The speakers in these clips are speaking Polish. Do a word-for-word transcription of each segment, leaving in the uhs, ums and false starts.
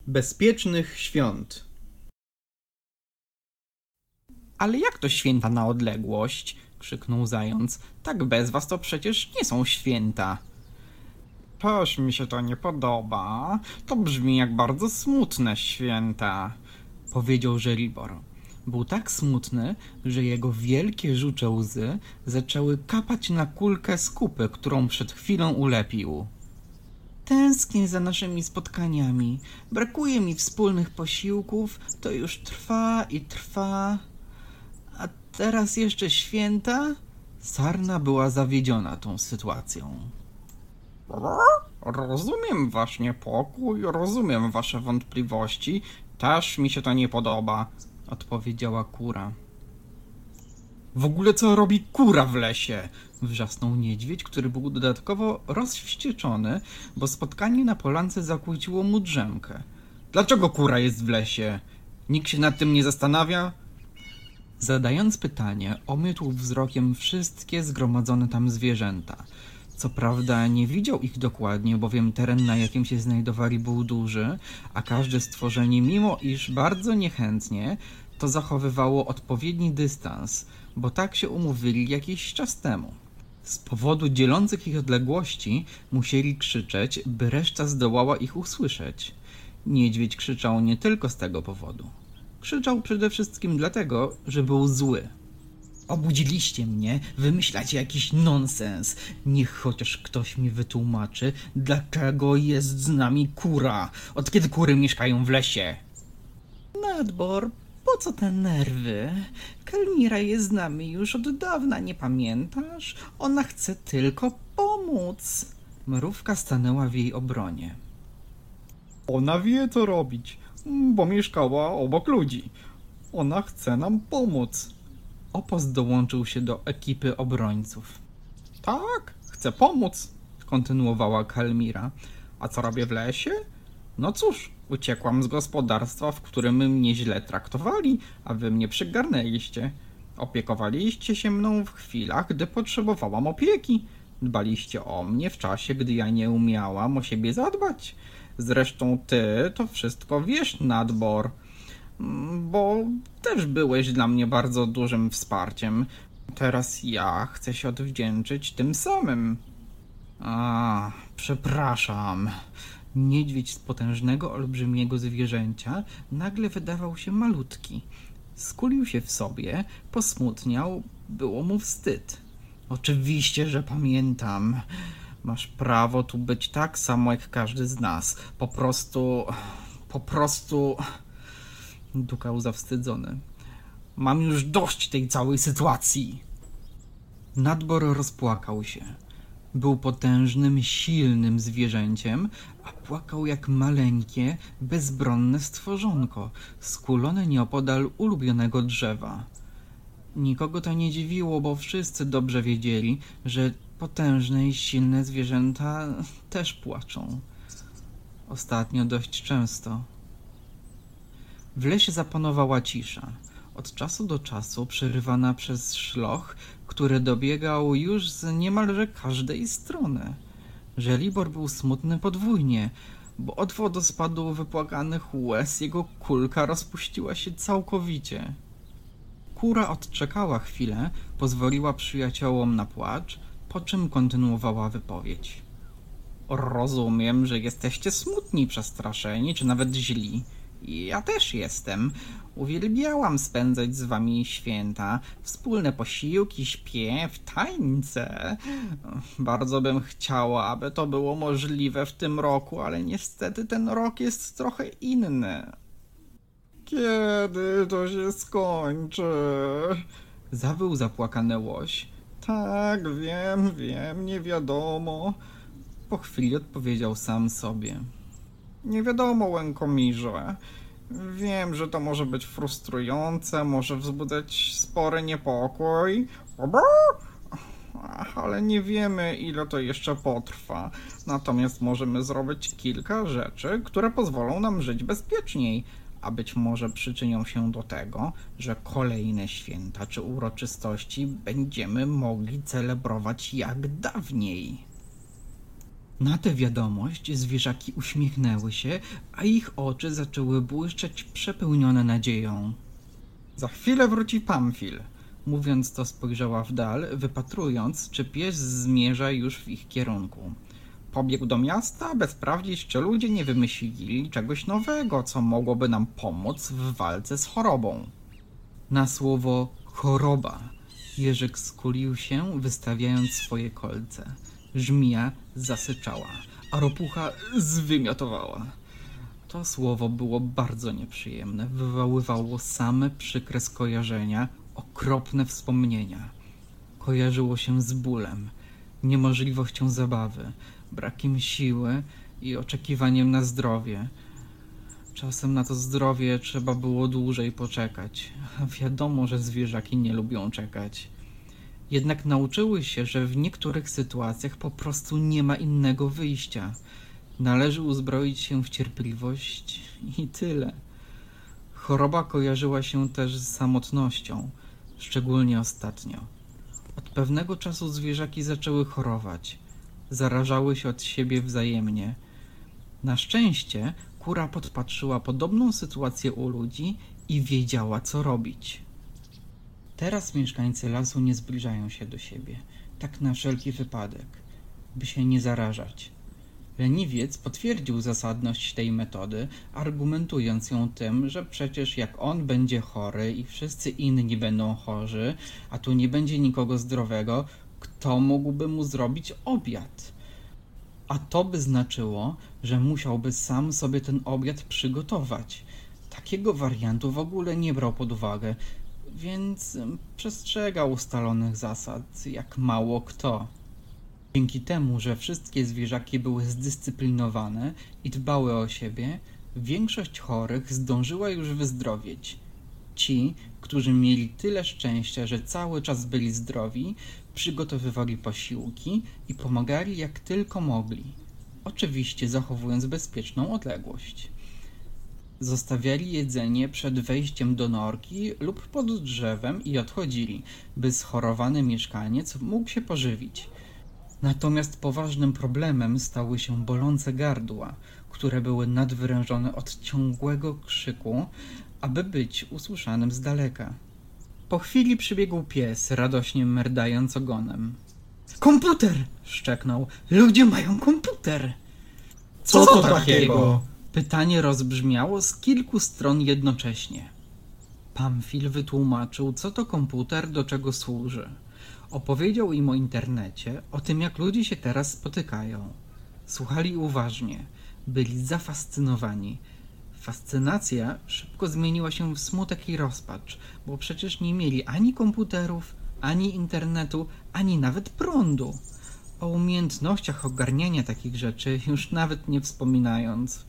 Bezpiecznych świąt. Ale jak to święta na odległość? Krzyknął zając. Tak bez was to przecież nie są święta. Też mi się to nie podoba. To brzmi jak bardzo smutne święta, powiedział Żelibor. Był tak smutny, że jego wielkie żucze łzy zaczęły kapać na kulkę z kupy, którą przed chwilą ulepił. Tęsknię za naszymi spotkaniami. Brakuje mi wspólnych posiłków. To już trwa i trwa. A teraz jeszcze święta? Sarna była zawiedziona tą sytuacją. Rozumiem wasz niepokój, rozumiem wasze wątpliwości. Też mi się to nie podoba, odpowiedziała kura. W ogóle co robi kura w lesie? Wrzasnął niedźwiedź, który był dodatkowo rozwścieczony, bo spotkanie na polance zakłóciło mu drzemkę. Dlaczego kura jest w lesie? Nikt się nad tym nie zastanawia? Zadając pytanie, omiótł wzrokiem wszystkie zgromadzone tam zwierzęta. Co prawda nie widział ich dokładnie, bowiem teren, na jakim się znajdowali, był duży, a każde stworzenie, mimo iż bardzo niechętnie, to zachowywało odpowiedni dystans, bo tak się umówili jakiś czas temu. Z powodu dzielących ich odległości musieli krzyczeć, by reszta zdołała ich usłyszeć. Niedźwiedź krzyczał nie tylko z tego powodu. Krzyczał przede wszystkim dlatego, że był zły. Obudziliście mnie, wymyślacie jakiś nonsens. Niech chociaż ktoś mi wytłumaczy, dlaczego jest z nami kura. Od kiedy kury mieszkają w lesie? Nadbor, po co te nerwy? Kelmira jest z nami już od dawna, nie pamiętasz? Ona chce tylko pomóc. Mrówka stanęła w jej obronie. Ona wie, co robić, bo mieszkała obok ludzi. Ona chce nam pomóc. Opos dołączył się do ekipy obrońców. Tak, chcę pomóc, kontynuowała Kelmira. A co robię w lesie? No cóż, uciekłam z gospodarstwa, w którym mnie źle traktowali, a wy mnie przygarnęliście. Opiekowaliście się mną w chwilach, gdy potrzebowałam opieki. Dbaliście o mnie w czasie, gdy ja nie umiałam o siebie zadbać. Zresztą ty to wszystko wiesz, Nadbor, bo też byłeś dla mnie bardzo dużym wsparciem. Teraz ja chcę się odwdzięczyć tym samym. A, przepraszam. Niedźwiedź z potężnego, olbrzymiego zwierzęcia nagle wydawał się malutki. Skulił się w sobie, posmutniał, było mu wstyd. Oczywiście, że pamiętam. Masz prawo tu być tak samo jak każdy z nas. Po prostu... po prostu... Dukał zawstydzony. Mam już dość tej całej sytuacji. Nadbor rozpłakał się. Był potężnym, silnym zwierzęciem, a płakał jak maleńkie, bezbronne stworzonko, skulone nieopodal ulubionego drzewa. Nikogo to nie dziwiło, bo wszyscy dobrze wiedzieli, że potężne i silne zwierzęta też płaczą. Ostatnio dość często. W lesie zapanowała cisza, od czasu do czasu przerywana przez szloch, który dobiegał już z niemalże każdej strony. Żelibor był smutny podwójnie, bo od wodospadu wypłakanych łez jego kulka rozpuściła się całkowicie. Kura odczekała chwilę, pozwoliła przyjaciołom na płacz, po czym kontynuowała wypowiedź. Rozumiem, że jesteście smutni, przestraszeni, czy nawet źli. Ja też jestem. Uwielbiałam spędzać z wami święta, wspólne posiłki, śpiew, tańce. Bardzo bym chciała, aby to było możliwe w tym roku, ale niestety ten rok jest trochę inny. Kiedy to się skończy? Zawył zapłakany łoś. Tak, wiem, wiem, nie wiadomo. Po chwili odpowiedział sam sobie. Nie wiadomo, Łękomirze. Wiem, że to może być frustrujące, może wzbudzać spory niepokój, ale nie wiemy, ile to jeszcze potrwa. Natomiast możemy zrobić kilka rzeczy, które pozwolą nam żyć bezpieczniej, a być może przyczynią się do tego, że kolejne święta czy uroczystości będziemy mogli celebrować jak dawniej. Na tę wiadomość zwierzaki uśmiechnęły się, a ich oczy zaczęły błyszczeć przepełnione nadzieją. Za chwilę wróci Pamfil. Mówiąc to spojrzała w dal, wypatrując, czy pies zmierza już w ich kierunku. Pobiegł do miasta, by sprawdzić, czy ludzie nie wymyślili czegoś nowego, co mogłoby nam pomóc w walce z chorobą. Na słowo choroba Jerzyk skulił się, wystawiając swoje kolce. Żmija zasyczała, a ropucha zwymiotowała. To słowo było bardzo nieprzyjemne, wywoływało same przykre skojarzenia, okropne wspomnienia. Kojarzyło się z bólem, niemożliwością zabawy, brakiem siły i oczekiwaniem na zdrowie. Czasem na to zdrowie trzeba było dłużej poczekać, a wiadomo, że zwierzaki nie lubią czekać. Jednak nauczyły się, że w niektórych sytuacjach po prostu nie ma innego wyjścia. Należy uzbroić się w cierpliwość i tyle. Choroba kojarzyła się też z samotnością, szczególnie ostatnio. Od pewnego czasu zwierzaki zaczęły chorować. Zarażały się od siebie wzajemnie. Na szczęście kura podpatrzyła podobną sytuację u ludzi i wiedziała, co robić. Teraz mieszkańcy lasu nie zbliżają się do siebie, tak na wszelki wypadek, by się nie zarażać. Leniwiec potwierdził zasadność tej metody, argumentując ją tym, że przecież jak on będzie chory i wszyscy inni będą chorzy, a tu nie będzie nikogo zdrowego, kto mógłby mu zrobić obiad? A to by znaczyło, że musiałby sam sobie ten obiad przygotować. Takiego wariantu w ogóle nie brał pod uwagę, więc przestrzegał ustalonych zasad jak mało kto. Dzięki temu, że wszystkie zwierzaki były zdyscyplinowane i dbały o siebie, większość chorych zdążyła już wyzdrowieć. Ci, którzy mieli tyle szczęścia, że cały czas byli zdrowi, przygotowywali posiłki i pomagali jak tylko mogli, oczywiście zachowując bezpieczną odległość. Zostawiali jedzenie przed wejściem do norki lub pod drzewem i odchodzili, by schorowany mieszkaniec mógł się pożywić. Natomiast poważnym problemem stały się bolące gardła, które były nadwyrężone od ciągłego krzyku, aby być usłyszanym z daleka. Po chwili przybiegł pies, radośnie merdając ogonem. Komputer! Szczeknął. Ludzie mają komputer! Co to takiego? Pytanie rozbrzmiało z kilku stron jednocześnie. Pamfil wytłumaczył, co to komputer, do czego służy. Opowiedział im o internecie, o tym, jak ludzie się teraz spotykają. Słuchali uważnie, byli zafascynowani. Fascynacja szybko zmieniła się w smutek i rozpacz, bo przecież nie mieli ani komputerów, ani internetu, ani nawet prądu. O umiejętnościach ogarniania takich rzeczy już nawet nie wspominając.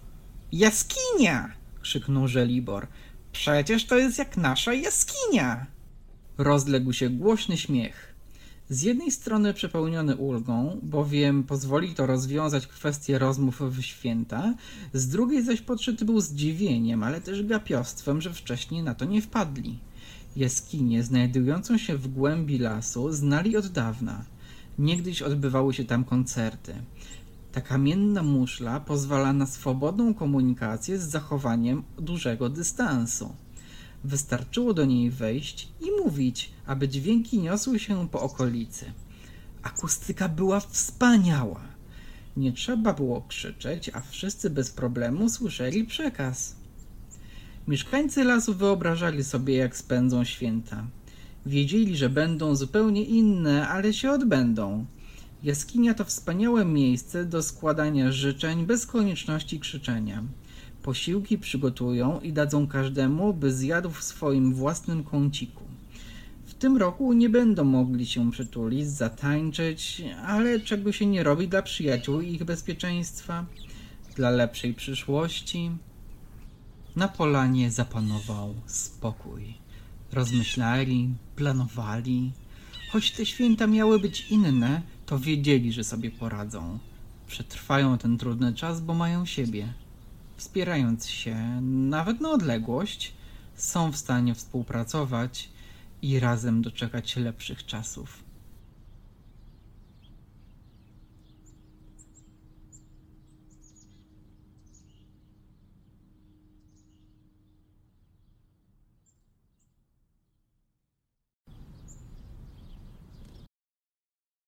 Jaskinia! Krzyknął Żelibor. Przecież to jest jak nasza jaskinia! Rozległ się głośny śmiech. Z jednej strony przepełniony ulgą, bowiem pozwoli to rozwiązać kwestię rozmów w święta, z drugiej zaś podszyty był zdziwieniem, ale też gapiostwem, że wcześniej na to nie wpadli. Jaskinię znajdującą się w głębi lasu znali od dawna. Niegdyś odbywały się tam koncerty. Ta kamienna muszla pozwala na swobodną komunikację z zachowaniem dużego dystansu. Wystarczyło do niej wejść i mówić, aby dźwięki niosły się po okolicy. Akustyka była wspaniała. Nie trzeba było krzyczeć, a wszyscy bez problemu słyszeli przekaz. Mieszkańcy lasu wyobrażali sobie, jak spędzą święta. Wiedzieli, że będą zupełnie inne, ale się odbędą. Jaskinia to wspaniałe miejsce do składania życzeń bez konieczności krzyczenia. Posiłki przygotują i dadzą każdemu, by zjadł w swoim własnym kąciku. W tym roku nie będą mogli się przytulić, zatańczyć, ale czego się nie robi dla przyjaciół i ich bezpieczeństwa, dla lepszej przyszłości. Na polanie zapanował spokój. Rozmyślali, planowali. Choć te święta miały być inne, to wiedzieli, że sobie poradzą. Przetrwają ten trudny czas, bo mają siebie. Wspierając się, nawet na odległość, są w stanie współpracować i razem doczekać lepszych czasów.